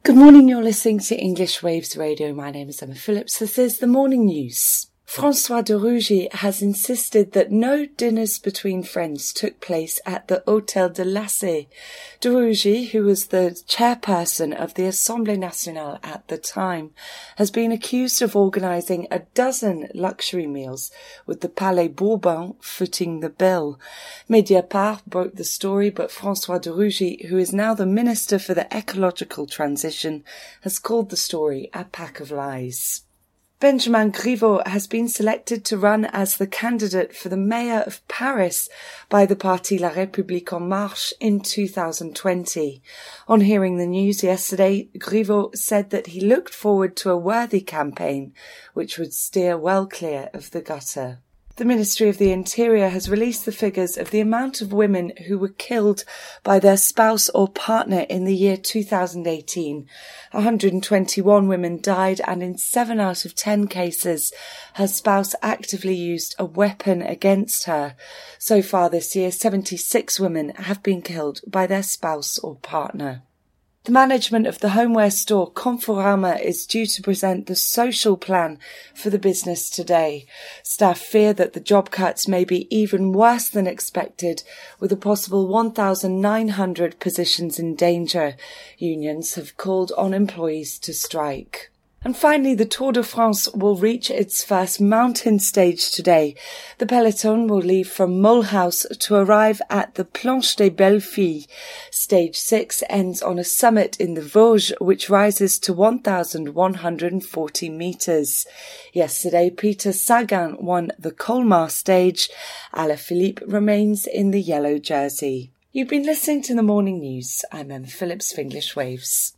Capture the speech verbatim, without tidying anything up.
Good morning, you're listening to English Waves Radio. My name is Emma Phillips. This is the morning news. François de Rugy has insisted that no dinners between friends took place at the Hôtel de Lassay. De Rugy, who was the chairperson of the Assemblée Nationale at the time, has been accused of organising a dozen luxury meals, with the Palais Bourbon footing the bill. Mediapart broke the story, but François de Rugy, who is now the Minister for the Ecological Transition, has called the story a pack of lies. Benjamin Griveaux has been selected to run as the candidate for the mayor of Paris by the parti La République En Marche in two thousand twenty. On hearing the news yesterday, Griveaux said that he looked forward to a worthy campaign which would steer well clear of the gutter. The Ministry of the Interior has released the figures of the amount of women who were killed by their spouse or partner in the year two thousand eighteen. one hundred twenty-one women died, and in seven out of ten cases, her spouse actively used a weapon against her. So far this year, seventy-six women have been killed by their spouse or partner. The management of the homeware store Conforama is due to present the social plan for the business today. Staff fear that the job cuts may be even worse than expected, with a possible one thousand nine hundred positions in danger. Unions have called on employees to strike. And finally, the Tour de France will reach its first mountain stage today. The peloton will leave from Mulhouse to arrive at the Planche des Belles Filles. Stage six ends on a summit in the Vosges, which rises to one thousand one hundred forty metres. Yesterday, Peter Sagan won the Colmar stage. Alaphilippe remains in the yellow jersey. You've been listening to the morning news. I'm Emma Phillips of English Waves.